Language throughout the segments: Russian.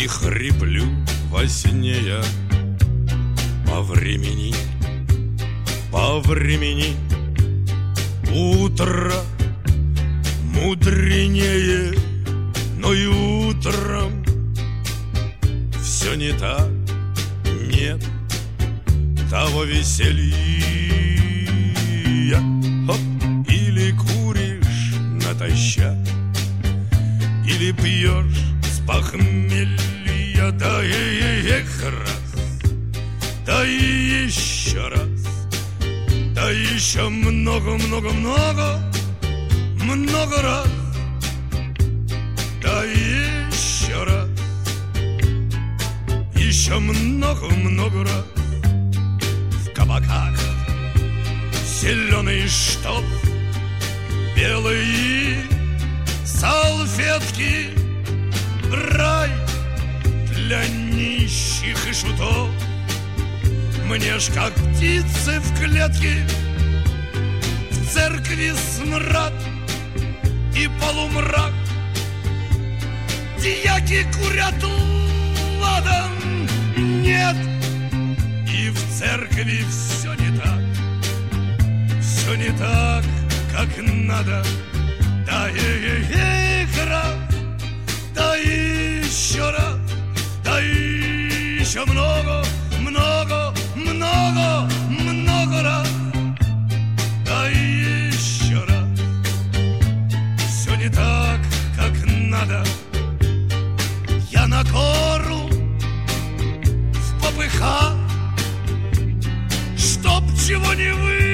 И хриплю во сне я по времени, по времени. Утро мудренее, но и утром все не так, нет того веселья. Хоп, или куришь натощак, или пьешь с похмелья. Да и раз, да и еще раз, да еще много-много-много, много раз, да еще раз, еще много-много раз. В кабаках зеленый штоп, белые салфетки, рай для нищих и шутов. Мне ж как птицы в клетке, в церкви смрад и полумрак. Дьяки курят ладан, нет, и в церкви все не так, все не так, как надо. Да раз, да еще раз, да еще много-много, много раз, да еще раз. Все не так, как надо. Я на гору в попыхах, чтоб чего не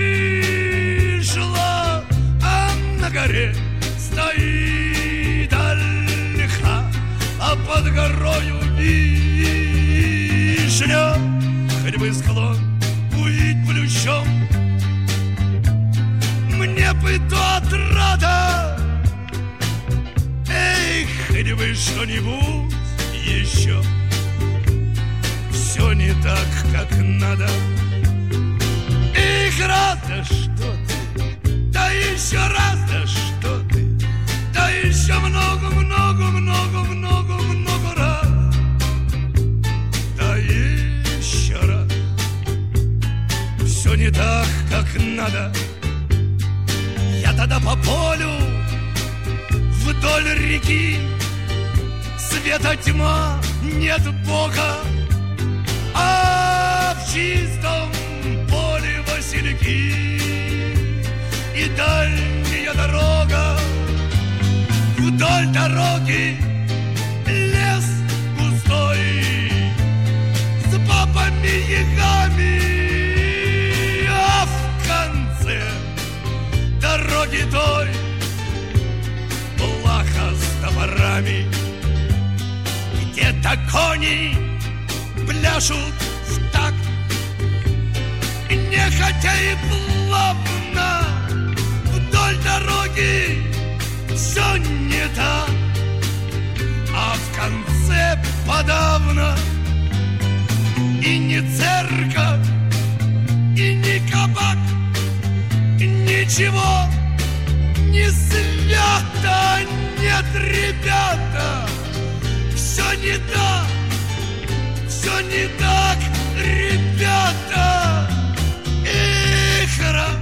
вышло, а на горе стоит ольха, а под горою вишня. Хоть бы склон увидеть плющом, мне бы то отрада. Эй, хоть бы что-нибудь еще. Все не так, как надо. Эх, раз, да что ты, да еще раз, да что ты, да еще много-много-много-много раз, да еще раз. Все не так, как надо. Я тогда по полю вдоль реки, света тьма, нет Бога, а в чистом поле васильки и дальняя дорога. Вдоль дороги лес густой с бабами-ягами, а в конце дороги той плаха с топорами. Где-то кони пляшут в такт, нехотя и плавно. Вдоль дороги все не так, а в конце подавно и не церковь, и не кабак, ничего не свято. Нет, ребята, все не так, все не так, ребята. Эх, раз,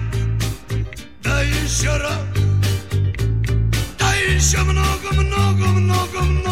да еще раз, да еще много-много-много-много.